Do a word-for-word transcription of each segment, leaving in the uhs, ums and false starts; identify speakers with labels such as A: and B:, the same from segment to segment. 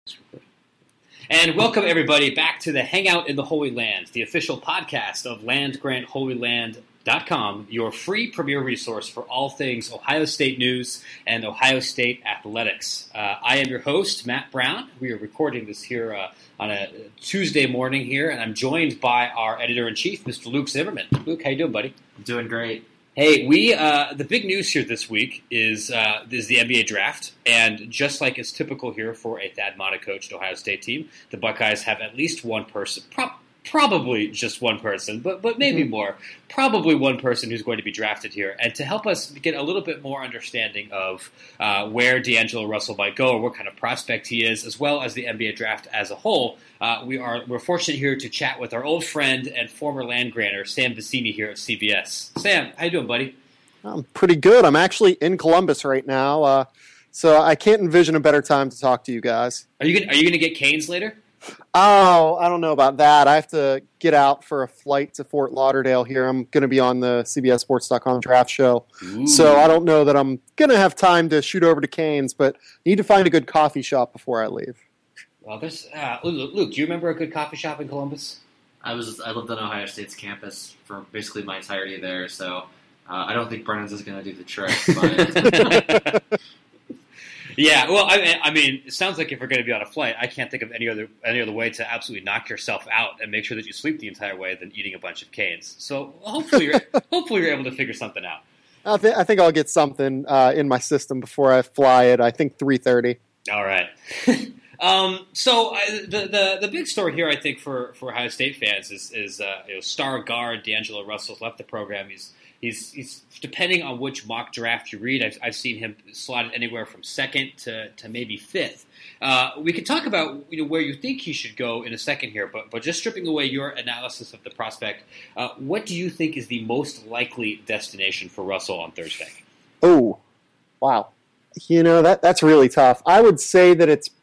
A: And welcome, everybody, back to the Hangout in the Holy Land, the official podcast of land grant holy land dot com, your free premier resource for all things Ohio State news and Ohio State athletics. Uh, I am your host, Matt Brown. We are recording this here uh, on a Tuesday morning here, and I'm joined by our editor-in-chief, Mister Luke Zimmerman. Luke, how you doing, buddy?
B: I'm doing great.
A: Hey, we uh, the big news here this week is uh, is the N B A draft, and just like is typical here for a Thad Matta-coached Ohio State team, the Buckeyes have at least one person, pro- probably just one person, but but maybe mm-hmm. more, probably one person who's going to be drafted here. And to help us get a little bit more understanding of uh, where D'Angelo Russell might go or what kind of prospect he is, as well as the N B A draft as a whole, uh, we are we're fortunate here to chat with our old friend and former land granter Sam Vecenie here at C B S. Sam, how you doing, buddy?
C: I'm pretty good. I'm actually in Columbus right now, uh, so I can't envision a better time to talk to you guys.
A: Are you gonna, are you going to get Canes later?
C: Oh, I don't know about that. I have to get out for a flight to Fort Lauderdale here. I'm going to be on the C B S Sports dot com draft show. Ooh. So I don't know that I'm going to have time to shoot over to Canes, but need to find a good coffee shop before I leave.
A: Well, there's uh, Luke, do you remember a good coffee shop in Columbus?
B: I was I lived on Ohio State's campus for basically my entirety there, so uh, I don't think Brennan's is going to do the trick. But
A: yeah, well, I, I mean, it sounds like if you're going to be on a flight, I can't think of any other any other way to absolutely knock yourself out and make sure that you sleep the entire way than eating a bunch of canes. So hopefully, you're, hopefully you're able to figure something out.
C: I, th- I think I'll get something uh, in my system before I fly at, I think, three thirty.
A: All right. um, so I, the, the the big story here, I think, for, for Ohio State fans is is uh, you know, star guard D'Angelo Russell's left the program. He's He's, he's depending on which mock draft you read, I've, I've seen him slotted anywhere from second to, to maybe fifth. Uh, we could talk about you know where you think he should go in a second here, but but just stripping away your analysis of the prospect, uh, what do you think is the most likely destination for Russell on Thursday?
C: Oh, wow. You know, that that's really tough. I would say that it's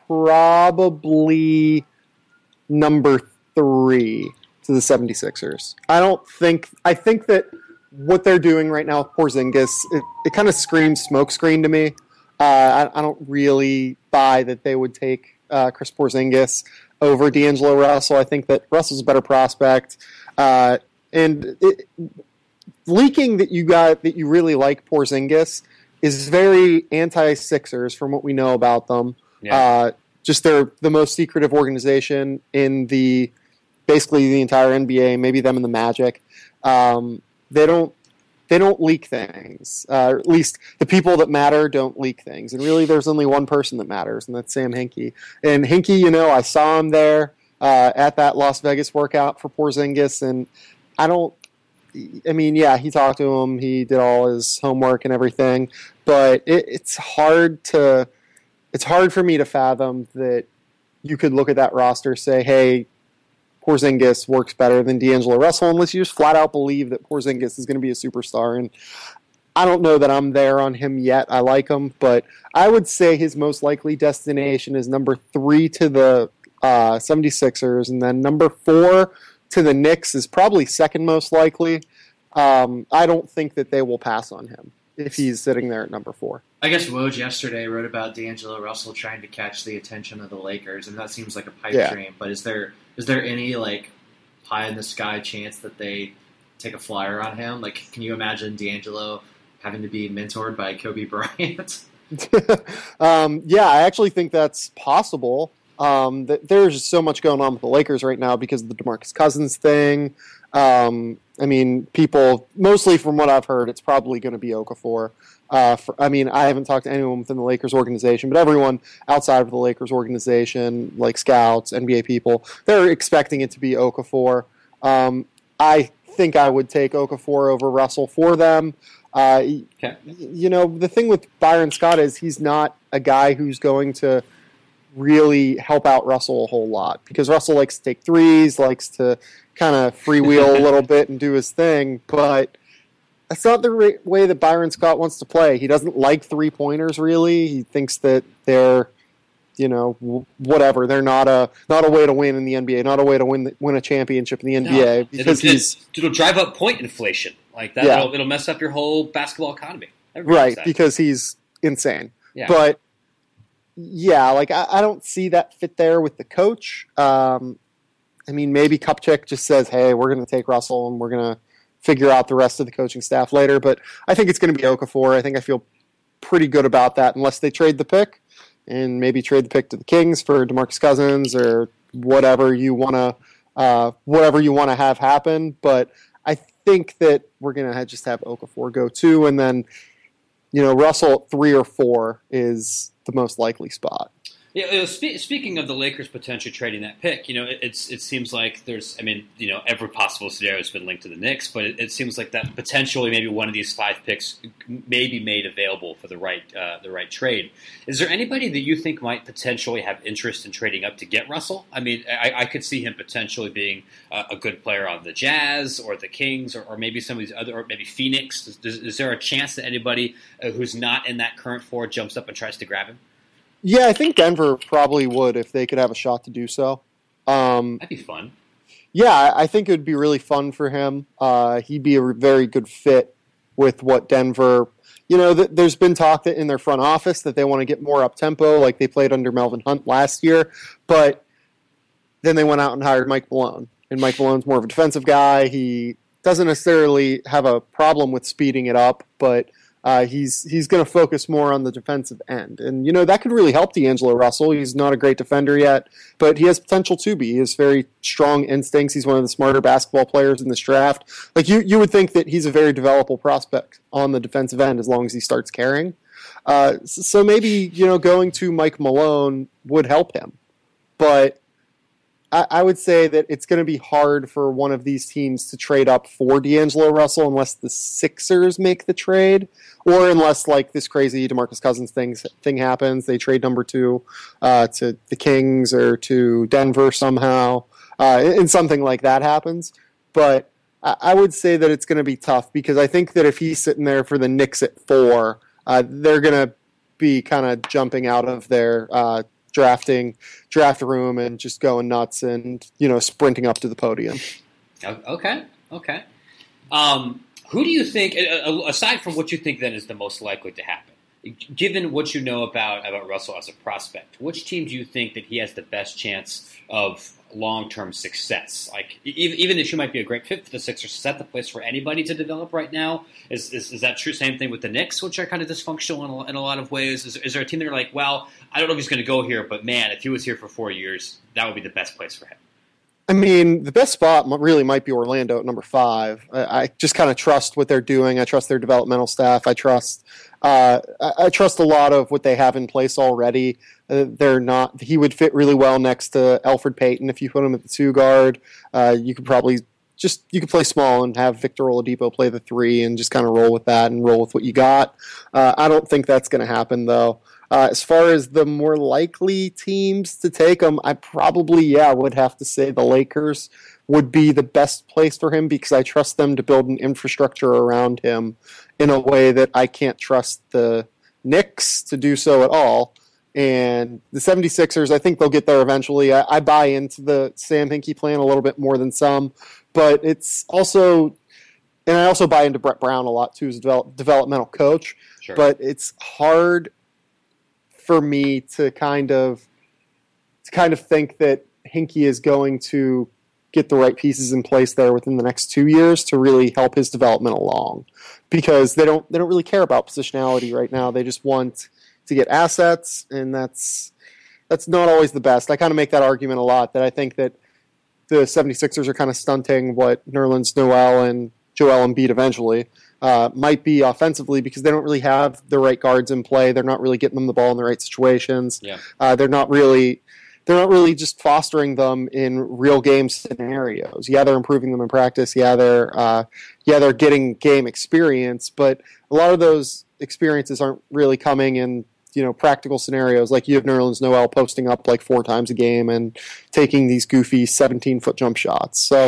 C: probably number three to the seventy-sixers. I don't think – I think that – what they're doing right now with Porzingis, it, it kind of screams smokescreen to me. Uh, I, I don't really buy that they would take uh, Chris Porzingis over D'Angelo Russell. I think that Russell's a better prospect. Uh, and it, leaking that you got that you really like Porzingis is very anti-Sixers from what we know about them. Yeah. Uh, just they're the most secretive organization in the basically the entire N B A, maybe them and the Magic. Um, They don't. They don't leak things. Uh, or at least the people that matter don't leak things. And really, there's only one person that matters, and that's Sam Hinkie. And Hinkie, you know, I saw him there uh, at that Las Vegas workout for Porzingis, and I don't. I mean, yeah, he talked to him. He did all his homework and everything, but it, it's hard to. It's hard for me to fathom that you could look at that roster, say, "Hey, Porzingis works better than D'Angelo Russell," unless you just flat out believe that Porzingis is going to be a superstar. And I don't know that I'm there on him yet. I like him, but I would say his most likely destination is number three to the uh, seventy-sixers, and then number four to the Knicks is probably second most likely. Um, I don't think that they will pass on him if he's sitting there at number four.
B: I guess Woj yesterday wrote about D'Angelo Russell trying to catch the attention of the Lakers, and that seems like a pipe
C: yeah.
B: dream. But is there is there any like pie in the sky chance that they take a flyer on him? Like, can you imagine D'Angelo having to be mentored by Kobe Bryant?
C: um, yeah, I actually think that's possible. Um, that there's just so much going on with the Lakers right now because of the DeMarcus Cousins thing. Um, I mean, people, mostly from what I've heard, it's probably going to be Okafor. Uh, for, I mean, I haven't talked to anyone within the Lakers organization, but everyone outside of the Lakers organization, like scouts, N B A people, they're expecting it to be Okafor. Um, I think I would take Okafor over Russell for them. Uh, okay. You know, the thing with Byron Scott is he's not a guy who's going to really help out Russell a whole lot because Russell likes to take threes, likes to kind of freewheel a little bit and do his thing, but that's not the re- way that Byron Scott wants to play. He doesn't like three-pointers, really. He thinks that they're, you know, w- whatever. They're not a not a way to win in the N B A, not a way to win the, win a championship in the N B A.
A: No,
C: because
A: it'll,
C: he's
A: it'll drive up point inflation. Like that,
C: yeah.
A: it'll, it'll mess up your whole basketball economy. Everybody
C: right, because he's insane.
A: Yeah.
C: But yeah, like I, I don't see that fit there with the coach. Um, I mean, maybe Kupchak just says, "Hey, we're going to take Russell and we're going to figure out the rest of the coaching staff later." But I think it's going to be Okafor. I think I feel pretty good about that, unless they trade the pick and maybe trade the pick to the Kings for DeMarcus Cousins or whatever you want to uh, whatever you want to have happen. But I think that we're going to just have Okafor go too, and then you know Russell at three or four is the most likely spot.
A: Yeah, you know, spe- speaking of the Lakers potentially trading that pick, you know, it, it's it seems like there's, I mean, you know, every possible scenario has been linked to the Knicks, but it, it seems like that potentially maybe one of these five picks may be made available for the right uh, the right trade. Is there anybody that you think might potentially have interest in trading up to get Russell? I mean, I, I could see him potentially being a, a good player on the Jazz or the Kings or, or maybe some of these other, or maybe Phoenix. Is, is there a chance that anybody uh, who's not in that current four jumps up and tries to grab him?
C: Yeah, I think Denver probably would if they could have a shot to do so. Um,
A: That'd be fun.
C: Yeah, I think it would be really fun for him. Uh, he'd be a very good fit with what Denver. You know, th- there's been talk that in their front office that they want to get more up tempo, like they played under Melvin Hunt last year. But then they went out and hired Mike Malone, and Mike Malone's more of a defensive guy. He doesn't necessarily have a problem with speeding it up, but Uh, he's he's going to focus more on the defensive end. And, you know, that could really help D'Angelo Russell. He's not a great defender yet, but he has potential to be. He has very strong instincts. He's one of the smarter basketball players in this draft. Like, you, you would think that he's a very developable prospect on the defensive end as long as he starts carrying. Uh, so maybe, you know, going to Mike Malone would help him. But I, I would say that it's going to be hard for one of these teams to trade up for D'Angelo Russell unless the Sixers make the trade. Or unless, like, this crazy DeMarcus Cousins thing, thing happens, they trade number two uh, to the Kings or to Denver somehow, uh, and something like that happens. But I, I would say that it's going to be tough because I think that if he's sitting there for the Knicks at four, uh, they're going to be kind of jumping out of their uh, drafting draft room and just going nuts and, you know, sprinting up to the podium.
A: Okay, okay. Um Who do you think, aside from what you think then is the most likely to happen, given what you know about, about Russell as a prospect, which team do you think that he has the best chance of long-term success? Like, even if you might be a great fit for the Sixers, is that the place for anybody to develop right now? Is is, is that true? Same thing with the Knicks, which are kind of dysfunctional in a, in a lot of ways. Is, is there a team that are like, well, I don't know if he's going to go here, but man, if he was here for four years, that would be the best place for him?
C: I mean, the best spot really might be Orlando at number five. I, I just kind of trust what they're doing. I trust their developmental staff. I trust, uh, I, I trust a lot of what they have in place already. Uh, they're not. He would fit really well next to Elfrid Payton if you put him at the two guard. Uh, you could probably just you could play small and have Victor Oladipo play the three and just kind of roll with that and roll with what you got. Uh, I don't think that's going to happen though. Uh, as far as the more likely teams to take him, I probably, yeah, would have to say the Lakers would be the best place for him because I trust them to build an infrastructure around him in a way that I can't trust the Knicks to do so at all. And the 76ers, I think they'll get there eventually. I, I buy into the Sam Hinkie plan a little bit more than some, but it's also, and I also buy into Brett Brown a lot too as a develop, developmental coach,
A: Sure.
C: But it's hard for me to kind of to kind of think that Hinkie is going to get the right pieces in place there within the next two years to really help his development along, because they don't they don't really care about positionality right now. They just want to get assets, and that's that's not always the best. I kind of make that argument a lot that I think that the 76ers are kind of stunting what Nerlens Noel and Joel Embiid eventually Uh, might be offensively because they don't really have the right guards in play. They're not really getting them the ball in the right situations.
A: Yeah.
C: Uh, they're not really they're not really just fostering them in real game scenarios. Yeah, they're improving them in practice. Yeah, they're uh, yeah they're getting game experience, but a lot of those experiences aren't really coming in you know practical scenarios. Like you have Nerlens Noel posting up like four times a game and taking these goofy seventeen foot jump shots. So.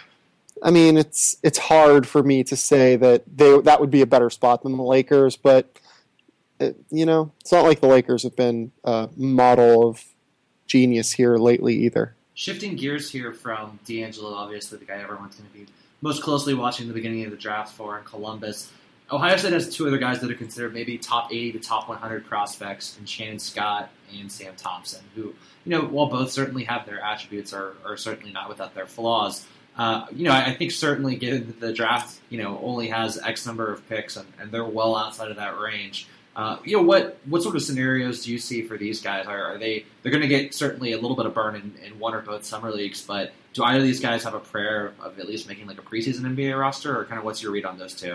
C: I mean, it's it's hard for me to say that they that would be a better spot than the Lakers, but it, you know, it's not like the Lakers have been a model of genius here lately either.
B: Shifting gears here from D'Angelo, obviously the guy everyone's going to be most closely watching the beginning of the draft for in Columbus. Ohio State has two other guys that are considered maybe top eighty to top one hundred prospects in Shannon Scott and Sam Thompson, who, you know, while both certainly have their attributes, are, are certainly not without their flaws. Uh, you know, I, I think certainly given that the draft, you know, only has X number of picks and, and they're well outside of that range, uh, you know, what what sort of scenarios do you see for these guys? Are, are they, they're going to get certainly a little bit of burn in, in one or both summer leagues, but do either of these guys have a prayer of at least making like a preseason N B A roster, or kind of what's your read on those two?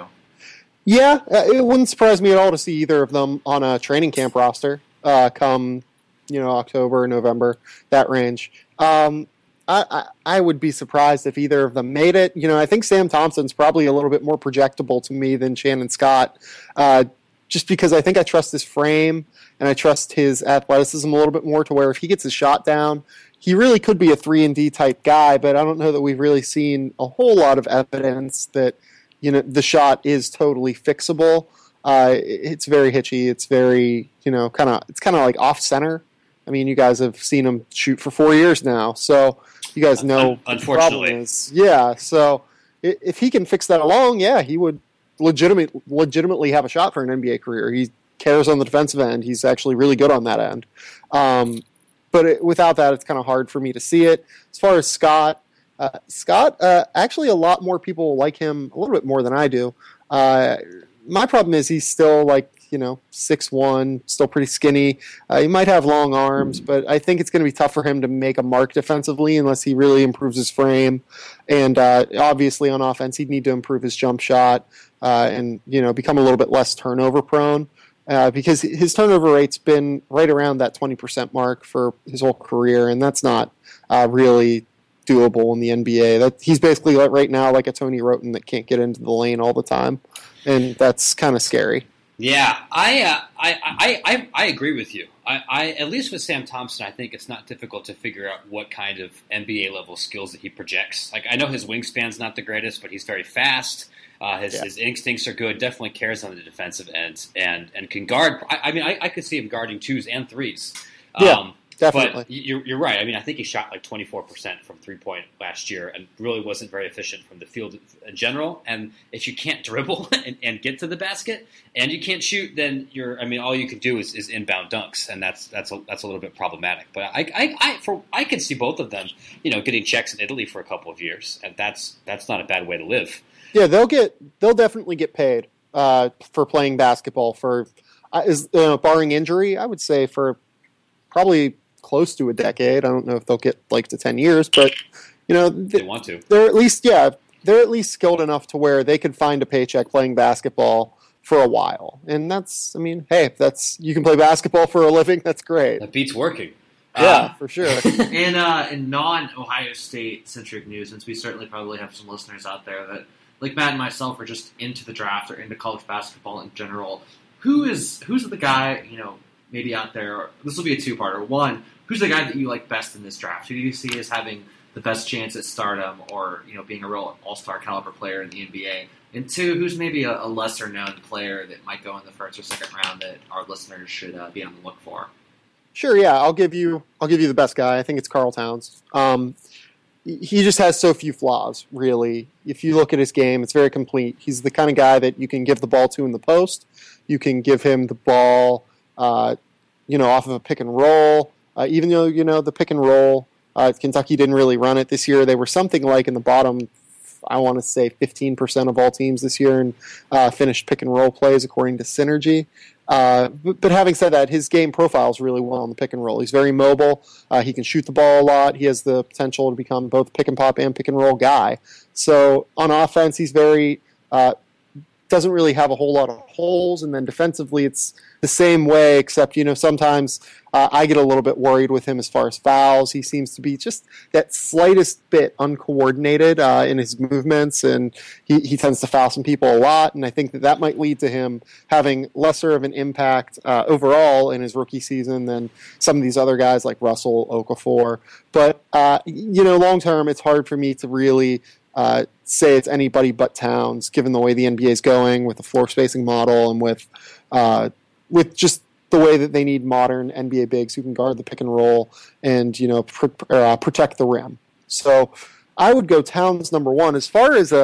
C: Yeah, it wouldn't surprise me at all to see either of them on a training camp roster uh, come, you know, October, November, that range. Um, I, I, I would be surprised if either of them made it. You know, I think Sam Thompson's probably a little bit more projectable to me than Shannon Scott, uh, just because I think I trust his frame and I trust his athleticism a little bit more, to where if he gets his shot down, he really could be a three and D type guy, but I don't know that we've really seen a whole lot of evidence that, you know, the shot is totally fixable. Uh, it's very hitchy. It's very, you know, kind of, it's kind of like off center. I mean, you guys have seen him shoot for four years now, so you guys know
A: Un-
C: what the problem is. Yeah, so if he can fix that along, yeah, he would legitimate, legitimately have a shot for an N B A career. He cares on the defensive end. He's actually really good on that end. Um, but it, without that, it's kind of hard for me to see it. As far as Scott, uh, Scott, uh, actually a lot more people like him a little bit more than I do. Uh, my problem is he's still like, you know, six one, still pretty skinny. Uh, he might have long arms, but I think it's going to be tough for him to make a mark defensively unless he really improves his frame. And uh, obviously on offense, he'd need to improve his jump shot uh, and, you know, become a little bit less turnover prone. Uh, because his turnover rate's been right around that twenty percent mark for his whole career, and that's not uh, really doable in the N B A. That he's basically like right now like a Tony Roten that can't get into the lane all the time, and that's kind of scary.
A: Yeah, I, uh, I, I, I, I agree with you. I, I, at least with Sam Thompson, I think it's not difficult to figure out what kind of N B A level skills that he projects. Like, I know his wingspan's not the greatest, but he's very fast. Uh, his, yeah. his instincts are good. Definitely cares on the defensive end and and can guard. I, I mean, I, I could see him guarding twos and threes.
C: Yeah,
A: um,
C: definitely.
A: But you're you're right. I mean, I think he shot like twenty-four percent from three point last year, and really wasn't very efficient from the field in general. And if you can't dribble and, and get to the basket, and you can't shoot, then you're. I mean, all you can do is, is inbound dunks, and that's that's a, that's a little bit problematic. But I I I, for, I could see both of them, you know, getting checks in Italy for a couple of years, and that's that's not a bad way to live.
C: Yeah, they'll get they'll definitely get paid uh, for playing basketball for uh, is uh, barring injury. I would say for probably close to a decade. I don't know if they'll get like to ten years, but you know
A: they, they want to.
C: They're at least yeah they're at least skilled enough to where they could find a paycheck playing basketball for a while, and that's I mean hey if that's you can play basketball for a living, that's great.
A: That beats working.
C: Yeah, uh, for sure.
B: And uh, in non-Ohio State centric news, since we certainly probably have some listeners out there that, like Matt and myself, are just into the draft or into college basketball in general, who is who's the guy, you know, maybe out there, this will be a two-parter. One, who's the guy that you like best in this draft? Who do you see as having the best chance at stardom or, you know, being a real all-star caliber player in the N B A? And two, who's maybe a, a lesser-known player that might go in the first or second round that our listeners should uh, be on the look for?
C: Sure, yeah, I'll give you I'll give you the best guy. I think it's Karl Towns. Um, he just has so few flaws, really. If you look at his game, it's very complete. He's the kind of guy that you can give the ball to in the post. You can give him the ball, uh, you know, off of a pick and roll. Uh, even though, you know, the pick and roll, uh, Kentucky didn't really run it this year. They were something like in the bottom, I want to say fifteen percent of all teams this year and uh, finished pick and roll plays according to Synergy. Uh, but, but having said that, his game profiles really well on the pick and roll. He's very mobile. Uh, he can shoot the ball a lot. He has the potential to become both pick and pop and pick and roll guy. So on offense, he's very uh, doesn't really have a whole lot of holes. And then defensively, it's the same way, except, you know, sometimes uh, I get a little bit worried with him as far as fouls. He seems to be just that slightest bit uncoordinated uh, in his movements, and he, he tends to foul some people a lot, and I think that that might lead to him having lesser of an impact uh, overall in his rookie season than some of these other guys like Russell, Okafor. But, uh, you know, long term, it's hard for me to really uh, say it's anybody but Towns, given the way the N B A is going with the floor spacing model and with uh, with just the way that they need modern N B A bigs who can guard the pick and roll and, you know, pr- uh, protect the rim. So I would go Towns number one. As far as a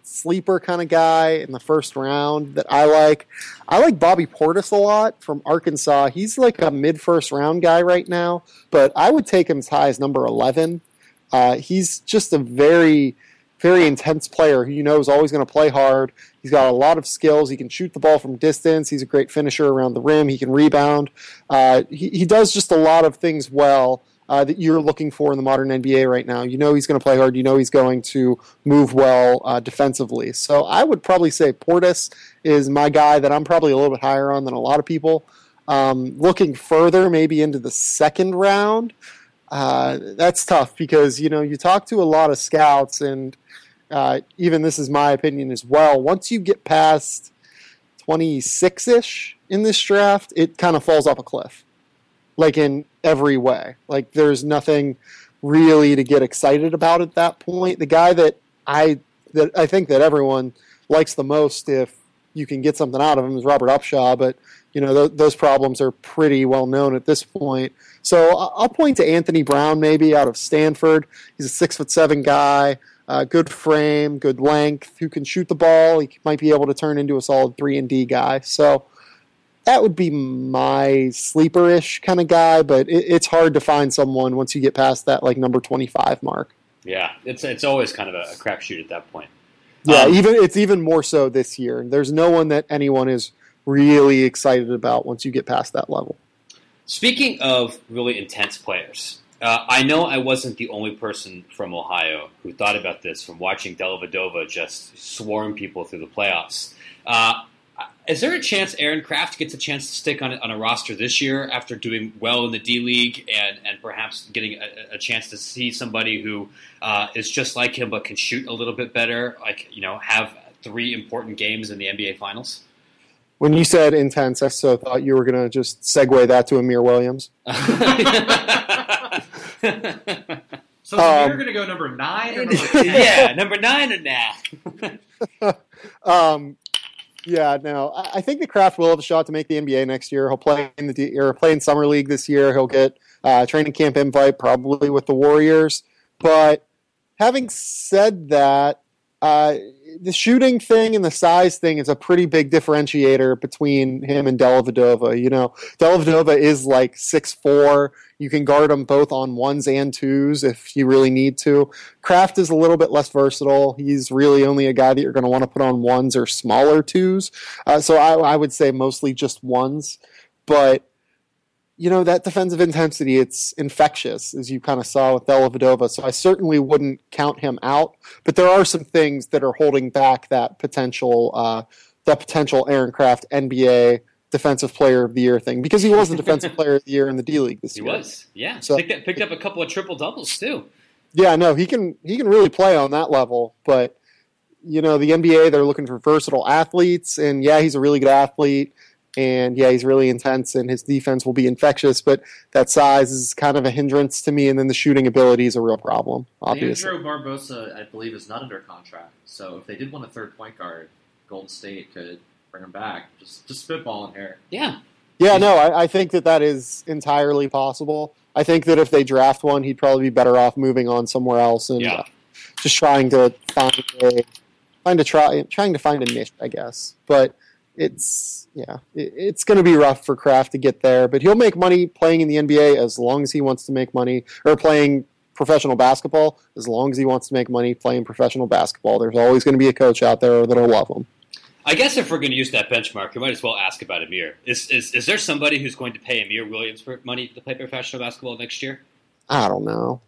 C: sleeper kind of guy in the first round that I like. I like Bobby Portis a lot from Arkansas. He's like a mid-first round guy right now, but I would take him as high as number eleven. Uh, he's just a very, very intense player who you know is always going to play hard. He's got a lot of skills. He can shoot the ball from distance. He's a great finisher around the rim. He can rebound. Uh, he, he does just a lot of things well uh, that you're looking for in the modern N B A right now. You know he's going to play hard. You know he's going to move well uh, defensively. So I would probably say Portis is my guy that I'm probably a little bit higher on than a lot of people. Um, looking further, maybe into the second round, uh, that's tough because, you know, you talk to a lot of scouts and Uh, even this is my opinion as well. Once you get past twenty-six-ish in this draft, it kind of falls off a cliff, like in every way. Like there's nothing really to get excited about at that point. The guy that I that I think that everyone likes the most, if you can get something out of him, is Robert Upshaw. But you know th- those problems are pretty well known at this point. So I'll point to Anthony Brown, maybe out of Stanford. He's a six foot seven guy. Uh, good frame, good length, who can shoot the ball. He might be able to turn into a solid three and D guy. So that would be my sleeper-ish kind of guy, but it, it's hard to find someone once you get past that like number twenty-five mark.
A: Yeah, it's it's always kind of a, a crapshoot at that point.
C: Yeah,
A: um,
C: even it's even more so this year. There's no one that anyone is really excited about once you get past that level.
A: Speaking of really intense players, Uh, I know I wasn't the only person from Ohio who thought about this from watching Dellavedova just swarm people through the playoffs. Uh, is there a chance Aaron Kraft gets a chance to stick on, on a roster this year after doing well in the D-League and, and perhaps getting a, a chance to see somebody who uh, is just like him but can shoot a little bit better, like, you know, have three important games in the N B A Finals?
C: When you said intense, I so thought you were going to just segue that to Amir Williams.
B: So is Amir
C: um,
B: going to go number nine or number ten?
A: Yeah, number nine or nah?
C: um, yeah, no. I, I think the Kraft will have a shot to make the N B A next year. He'll play in the D, or play in summer league this year. He'll get uh, a training camp invite probably with the Warriors. But having said that, uh, the shooting thing and the size thing is a pretty big differentiator between him and Dellavedova. You know, Dellavedova is like six foot four. You can guard them both on ones and twos if you really need to. Kraft is a little bit less versatile. He's really only a guy that you're going to want to put on ones or smaller twos. Uh, so I, I would say mostly just ones. But, you know, that defensive intensity, it's infectious, as you kind of saw with Dellavedova. So I certainly wouldn't count him out. But there are some things that are holding back that potential, uh, that potential Aaron Kraft N B A Defensive Player of the Year thing, because he was the Defensive Player of the Year in the D League this
A: He
C: year.
A: He was, yeah.
C: So,
A: picked, up, picked up a couple of triple doubles too.
C: Yeah, no, he can he can really play on that level. But you know, the N B A, they're looking for versatile athletes, and yeah, he's a really good athlete, and yeah, he's really intense, and his defense will be infectious. But that size is kind of a hindrance to me, and then the shooting ability is a real problem. Obviously,
B: Leandro Barbosa, I believe, is not under contract. So if they did want a third point guard, Golden State could bring him back. Just just spitballing here.
A: Yeah.
C: Yeah, no, I, I think that that is entirely possible. I think that if they draft one, he'd probably be better off moving on somewhere else and
A: Yeah.
C: uh, just trying to find a find a try trying to find a niche, I guess. But it's yeah, it, it's going to be rough for Kraft to get there. But he'll make money playing in the N B A as long as he wants to make money, or playing professional basketball as long as he wants to make money playing professional basketball. There's always going to be a coach out there that'll love him.
A: I guess if we're going to use that benchmark, we might as well ask about Amir. Is, is is there somebody who's going to pay Amir Williams for money to play professional basketball next year?
C: I don't know.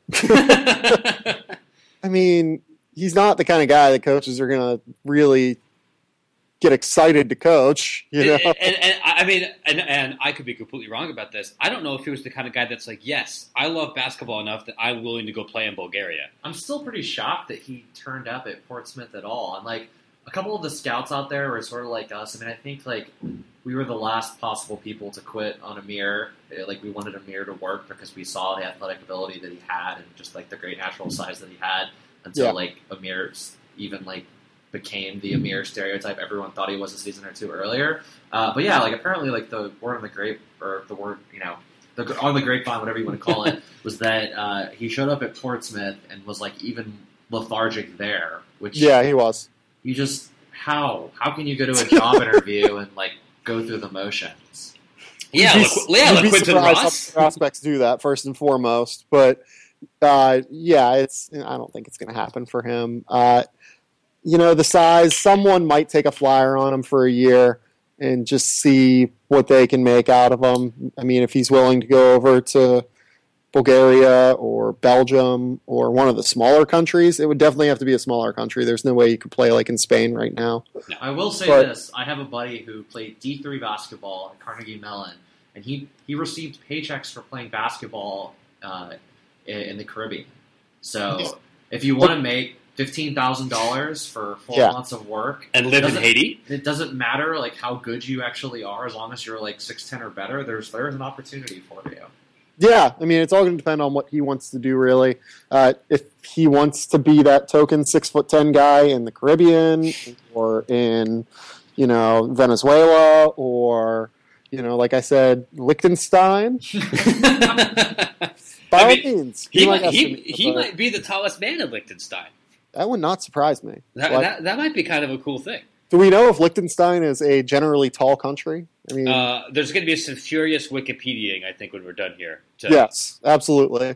C: I mean, he's not the kind of guy that coaches are going to really get excited to coach. You know?
A: and, and, and I mean, and, and I could be completely wrong about this. I don't know if he was the kind of guy that's like, yes, I love basketball enough that I'm willing to go play in Bulgaria.
B: I'm still pretty shocked that he turned up at Portsmouth at all. And like, a couple of the scouts out there were sort of like us. I mean, I think like we were the last possible people to quit on Amir. Like we wanted Amir to work because we saw the athletic ability that he had and just like the great natural size that he had. Until
C: Yeah.
B: like Amir even like became the Amir stereotype everyone thought he was a season or two earlier. Uh, but yeah, like apparently like the word on the grape or the word you know the on the grapevine, whatever you want to call it, was that uh, he showed up at Portsmouth and was like even lethargic there. Which
C: Yeah, he was.
B: you just how how can you go to a job interview and like go through the motions?
A: Yeah,
C: You'd
A: Liqu-
C: be,
A: yeah,
C: you'd be
A: LaQuinton
C: surprised
A: Ross.
C: how prospects do that first and foremost, but uh, yeah, it's I don't think it's going to happen for him. Uh, you know, the size, someone might take a flyer on him for a year and just see what they can make out of him. I mean, if he's willing to go over to Bulgaria or Belgium or one of the smaller countries, it would definitely have to be a smaller country. There's no way you could play like in Spain right now.
B: No. I will say
C: But-
B: this. I have a buddy who played D three basketball at Carnegie Mellon, and he, he received paychecks for playing basketball uh, in, in the Caribbean. So if you want to make fifteen thousand dollars for four
C: Yeah.
B: months of work,
A: And live in
B: doesn't-
A: Haiti.
B: it doesn't matter like how good you actually are, as long as you're like six ten or better, there's there's an opportunity for you.
C: Yeah, I mean, it's all going to depend on what he wants to do, really. Uh, if he wants to be that token six foot ten guy in the Caribbean, or in, you know, Venezuela, or you know, like I said, Liechtenstein. By
A: I
C: all
A: mean,
C: means,
A: he
C: might
A: might, he,
C: estimate,
A: he
C: but
A: might be the tallest man in Liechtenstein.
C: that would not surprise me.
A: That,
C: Like,
A: that, that might be kind of a cool thing.
C: do we know if Liechtenstein is a generally tall country? I mean,
A: Uh, there's going to be some furious Wikipediaing, I think, when we're done here. To-
C: yes, absolutely.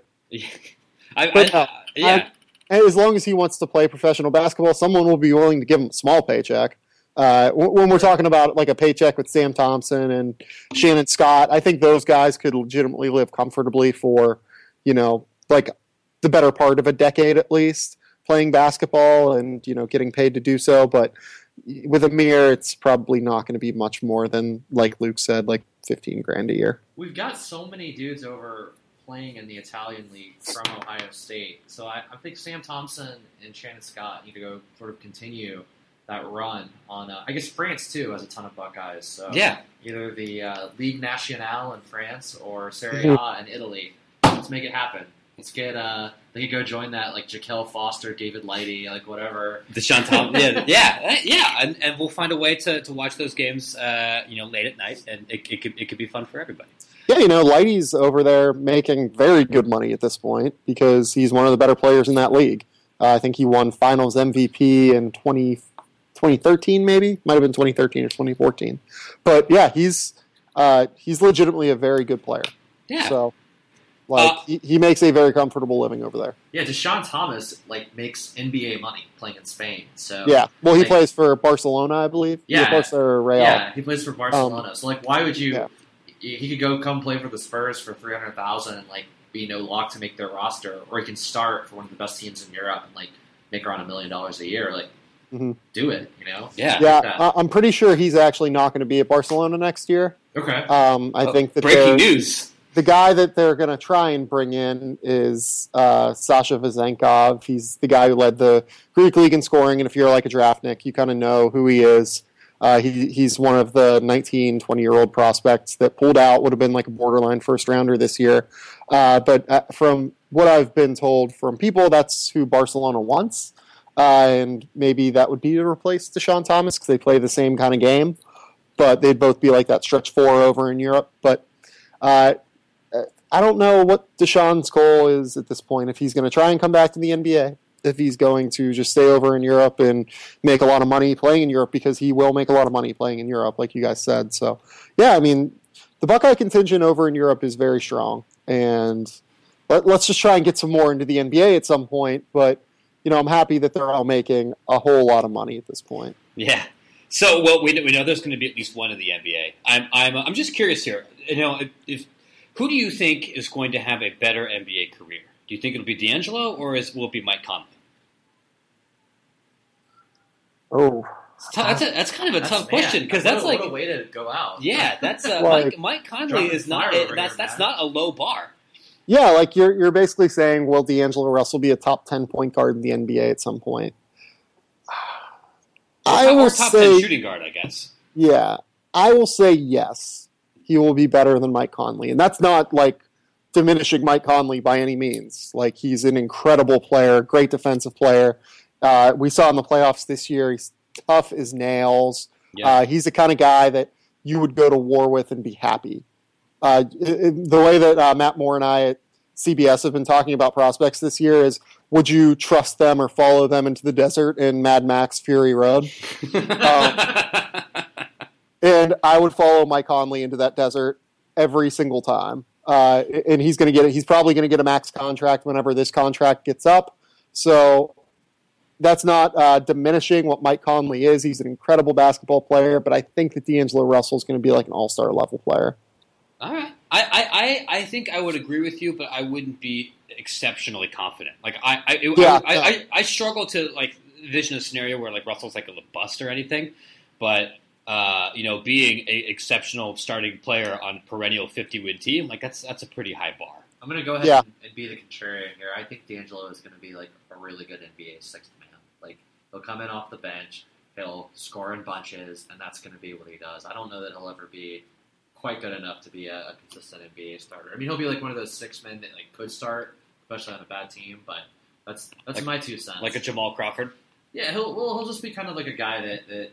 A: I,
C: But,
A: I,
C: uh,
A: yeah.
C: And as long as he wants to play professional basketball, someone will be willing to give him a small paycheck. Uh, when we're talking about like a paycheck with Sam Thompson and Shannon Scott, I think those guys could legitimately live comfortably for, you know, like the better part of a decade at least, playing basketball and, you know, getting paid to do so. But with Amir, it's probably not going to be much more than, like Luke said, like fifteen grand a year.
B: We've got so many dudes over playing in the Italian league from Ohio State, so I, I think Sam Thompson and Shannon Scott need to go sort of continue that run on. Uh, I guess France too has a ton of Buckeyes. So
A: Yeah.
B: either the uh, Ligue Nationale in France or Serie
C: Mhm.
B: A in Italy. Let's make it happen. Let's get. Uh, they could go join that like Jaquel Foster, David Lighty, like whatever.
A: Deshaun Thompson. Yeah, yeah, eh, yeah. And, and we'll find a way to, to watch those games, uh, you know, late at night, and it, it could it could be fun for everybody.
C: Yeah, you know, Lighty's over there making very good money at this point because he's one of the better players in that league. Uh, I think he won Finals M V P in twenty, twenty thirteen, maybe might have been twenty thirteen or twenty fourteen. But yeah, he's uh, he's legitimately a very good player.
A: Yeah.
C: So, like,
A: Uh,
C: he, he makes a very comfortable living over there.
B: Yeah, Deshaun Thomas like makes N B A money playing in Spain. So
C: Yeah. Well, he
B: like,
C: plays for Barcelona, I believe.
B: Yeah.
C: He plays for Real.
B: Yeah, he plays for Barcelona. so like, why would you?
C: yeah.
B: He could go come play for the Spurs for three hundred thousand and like be no lock to make their roster, or he can start for one of the best teams in Europe and like make around a million dollars a year. Like,
C: Mhm.
B: do it, you know?
A: Yeah.
C: Yeah,
B: that.
C: I- I'm pretty sure he's actually not going to be at Barcelona next year.
B: Okay.
C: Um, I
A: Oh,
C: think that
A: breaking
C: they're-
A: news.
C: the guy that they're going to try and bring in is uh, Sasha Vazenkov. He's the guy who led the Greek league in scoring, and if you're like a draftnik, you kind of know who he is. Uh, he, he's one of the nineteen, twenty-year-old prospects that pulled out, would have been like a borderline first-rounder this year. Uh, but uh, from what I've been told from people, that's who Barcelona wants. Uh, and maybe that would be to replace Deshaun Thomas because they play the same kind of game. But they'd both be like that stretch four over in Europe. But uh, I don't know what Deshaun's goal is at this point. If he's going to try and come back to the N B A, if he's going to just stay over in Europe and make a lot of money playing in Europe, because he will make a lot of money playing in Europe, like you guys said. So, yeah, I mean, the Buckeye contingent over in Europe is very strong, and let, let's just try and get some more into the N B A at some point. But you know, I'm happy that they're all making a whole lot of money at this point.
A: Yeah. So, well, we, we know there's going to be at least one in the N B A. I'm I'm I'm just curious here. You know, if, if who do you think is going to have a better N B A career? Do you think it'll be D'Angelo, or is will it be Mike Conley?
C: Oh,
A: It's tough- That's a, that's kind of a
B: That's-
A: tough
B: man,
A: question because
B: what
A: that's
B: a-
A: like
B: what a way to go out.
A: yeah, that's uh,
C: Like-
A: Mike, Mike Conley
B: Dropping
A: is not
B: fire over
A: that's
B: here,
A: that's
B: man.
A: not a low bar.
C: yeah, like you're you're basically saying, will D'Angelo Russell be a top ten point guard in the N B A at some point? I
A: Or
C: will
A: top
C: say,
A: ten shooting guard, I guess.
C: yeah, I will say yes. He will be better than Mike Conley, and that's not like diminishing Mike Conley by any means. Like, he's an incredible player, great defensive player. Uh, we saw in the playoffs this year, he's tough as nails.
A: Yeah.
C: Uh, he's the kind of guy that you would go to war with and be happy. Uh, it- it- the way that uh, Matt Moore and I C B S have been talking about prospects this year is, would you trust them or follow them into the desert in Mad Max Fury Road? um, and I would follow Mike Conley into that desert every single time. Uh, and he's going to get it. He's probably going to get a max contract whenever this contract gets up. So that's not uh, diminishing what Mike Conley is. He's an incredible basketball player, but I think that D'Angelo Russell is going to be like an all-star level player.
A: All right. I, I, I think I would agree with you, but I wouldn't be exceptionally confident. Like I I, it,
C: yeah,
A: I,
C: yeah.
A: I, I I struggle to like envision a scenario where like Russell's like a bust or anything, but uh, you know, being a exceptional starting player on a perennial fifty-win team, like that's that's a pretty high bar.
B: I'm going to go ahead
C: Yeah.
B: and, and be the contrarian here. I think D'Angelo is going to be like a really good N B A sixth man. Like he'll come in off the bench, he'll score in bunches, and that's going to be what he does. I don't know that he'll ever be quite good enough to be a, a consistent N B A starter. I mean, he'll be like one of those six men that like could start, especially on a bad team. But that's that's
A: Like-
B: my two cents.
A: Like a Jamal Crawford.
B: Yeah, he'll well, he'll just be kind of like a guy that, that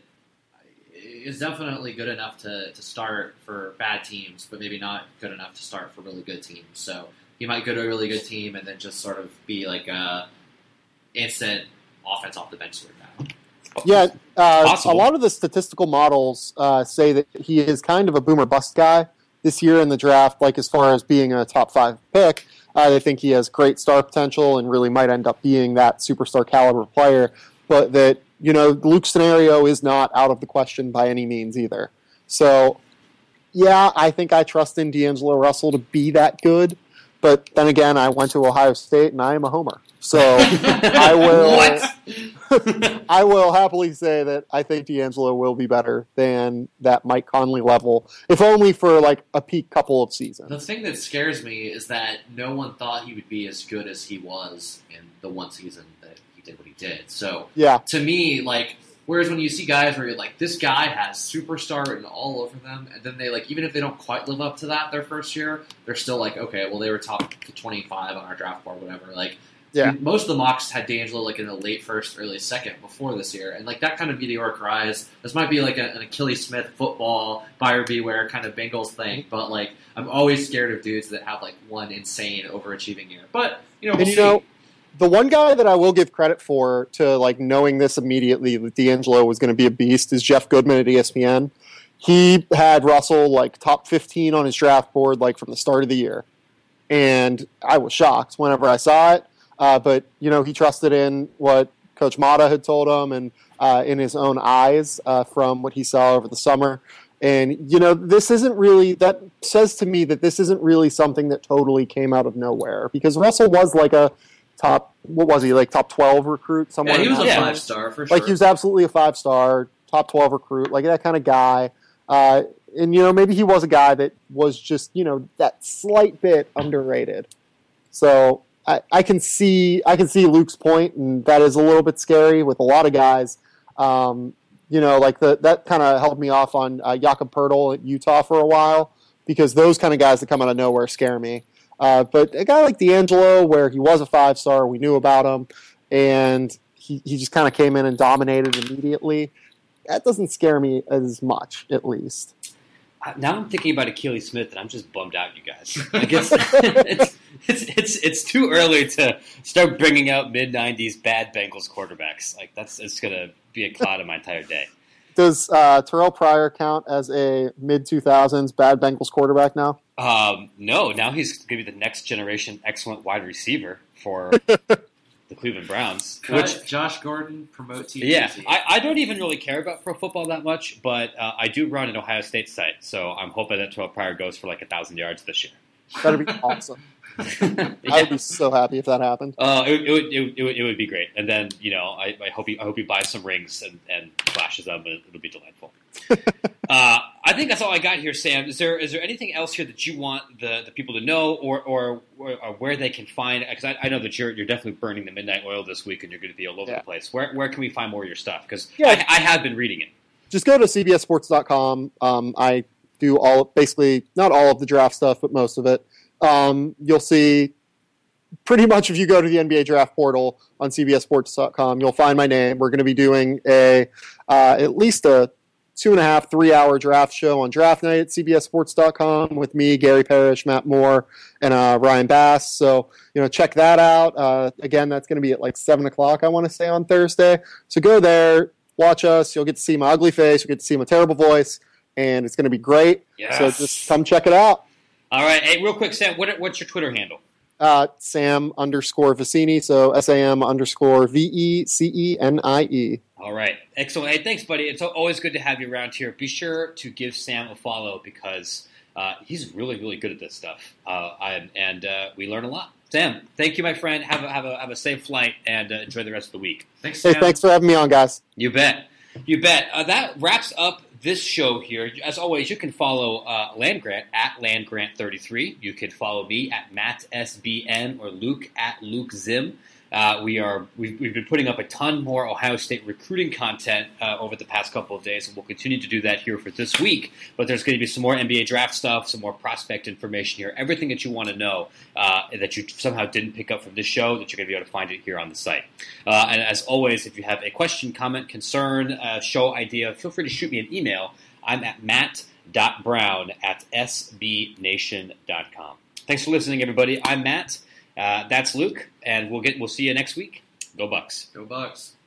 B: is definitely good enough to, to start for bad teams, but maybe not good enough to start for really good teams. So he might go to a really good team and then just sort of be like a instant offense off the bench sort of guy.
C: Yeah, uh, a
A: Possible.
C: lot of the statistical models uh, say that he is kind of a boomer bust guy this year in the draft, like as far as being a top five pick. Uh, they think he has great star potential and really might end up being that superstar caliber player, but that, you know, Luke's scenario is not out of the question by any means either. So, yeah, I think I trust in D'Angelo Russell to be that good, but then again, I went to Ohio State and I am a homer. So I will
A: What?
C: I will happily say that I think D'Angelo will be better than that Mike Conley level, if only for like a peak couple of seasons.
B: The thing that scares me is that no one thought he would be as good as he was in the one season that he did what he did. So
C: Yeah,
B: to me, like, whereas when you see guys where you're like, this guy has superstar written all over them, and then they, like, even if they don't quite live up to that their first year, they're still like, okay, well, they were top twenty-five on our draft board, whatever. Like,
C: yeah.
B: most of the mocks had D'Angelo, like, in the late first, early second before this year, and, like, that kind of meteoric rise, this might be, like, a, an Achilles Smith football, buyer beware kind of Bengals thing, but, like, I'm always scared of dudes that have, like, one insane overachieving year. But, you know, we'll
C: And you
B: see.
C: know, the one guy that I will give credit for to like knowing this immediately that D'Angelo was going to be a beast is Jeff Goodman at E S P N. He had Russell like top fifteen on his draft board like from the start of the year, and I was shocked whenever I saw it. Uh, but you know, he trusted in what Coach Mata had told him and uh, in his own eyes uh, from what he saw over the summer. And you know, this isn't really that says to me that this isn't really something that totally came out of nowhere because Russell was like a top, what was he, like top twelve recruit somewhere?
B: Yeah, he was
C: in
B: a
C: that
A: Yeah.
B: five star for sure.
C: Like he was absolutely a five star, top twelve recruit, like that kind of guy. Uh, and you know, maybe he was a guy that was just, you know, that slight bit underrated. So I, I can see I can see Luke's point, and that is a little bit scary with a lot of guys. Um, you know, like the that kind of held me off on uh, Jakob Poeltl at Utah for a while because those kind of guys that come out of nowhere scare me. Uh, but a guy like D'Angelo, where he was a five-star, we knew about him, and he, he just kind of came in and dominated immediately, that doesn't scare me as much, at least.
A: Uh, Now I'm thinking about Achilles Smith, and I'm just bummed out, you guys. Like it's, it's, it's, it's, it's too early to start bringing out mid nineties bad Bengals quarterbacks. Like that's it's going to be a cloud of my entire day.
C: Does uh, Terrell Pryor count as a mid two thousands bad Bengals quarterback now?
A: Um, no, now he's going to be the next generation excellent wide receiver for the Cleveland Browns.
B: Cut
A: Which,
B: Josh Gordon, promote T.
A: yeah, I, I don't even really care about pro football that much, but uh, I do run an Ohio State site, so I'm hoping that Terrell Pryor goes for like a thousand yards this year.
C: That'd be awesome. I
A: Yeah.
C: would be so happy if that happened.
A: Uh, it, it, would, it, would, it, would, it would be great, and then you know I, I hope he I hope he buys some rings and, and flashes them, and it'll be delightful. uh, I think that's all I got here, Sam. Is there is there anything else here that you want the, the people to know, or or, or, or where they can find? Because I, I know that you're you're definitely burning the midnight oil this week, and you're going to be all over
C: Yeah.
A: the place. Where where can we find more of your stuff? Because
C: Yeah.
A: I, I have been reading it.
C: Just go to C B S sports dot com. Um, I do all basically not all of the draft stuff, but most of it. Um, you'll see pretty much if you go to the N B A draft portal on C B S sports dot com, you'll find my name. We're going to be doing a uh, at least a two and a half, three hour draft show on draft night at C B S Sports dot com with me, Gary Parrish, Matt Moore, and uh, Ryan Bass. So, you know, check that out. Uh, again, that's going to be at like seven o'clock, I want to say, on Thursday. So go there, watch us. You'll get to see my ugly face. You'll get to see my terrible voice, and it's going to be great.
A: Yes.
C: So just come check it out.
A: All right. Hey, real quick, Sam, what, what's your Twitter handle?
C: Uh, Sam underscore Vecenie, so S A M underscore V E C E N I E.
A: All right. Excellent. Hey, thanks, buddy. It's always good to have you around here. Be sure to give Sam a follow because uh, he's really, really good at this stuff, uh, I, and uh, we learn a lot. Sam, thank you, my friend. Have a, have a, have a safe flight, and uh, enjoy the rest of the week.
B: Thanks,
C: Hey,
B: Sam.
C: thanks for having me on, guys.
A: You bet. You bet. Uh, that wraps up this show here. As always, you can follow uh, Land Grant at Land Grant thirty-three. You can follow me at Matt S B N or Luke at Luke Zim. Uh, we are we've, we've been putting up a ton more Ohio State recruiting content uh, over the past couple of days, and we'll continue to do that here for this week. But there's going to be some more N B A draft stuff, some more prospect information here, everything that you want to know uh, that you somehow didn't pick up from this show, that you're going to be able to find it here on the site. Uh, and as always, if you have a question, comment, concern, uh, show idea, feel free to shoot me an email. I'm at matt dot brown at s b nation dot com. Thanks for listening, everybody. I'm Matt. Uh, that's Luke, and we'll get we'll see you next week. Go Bucks.
B: Go Bucks.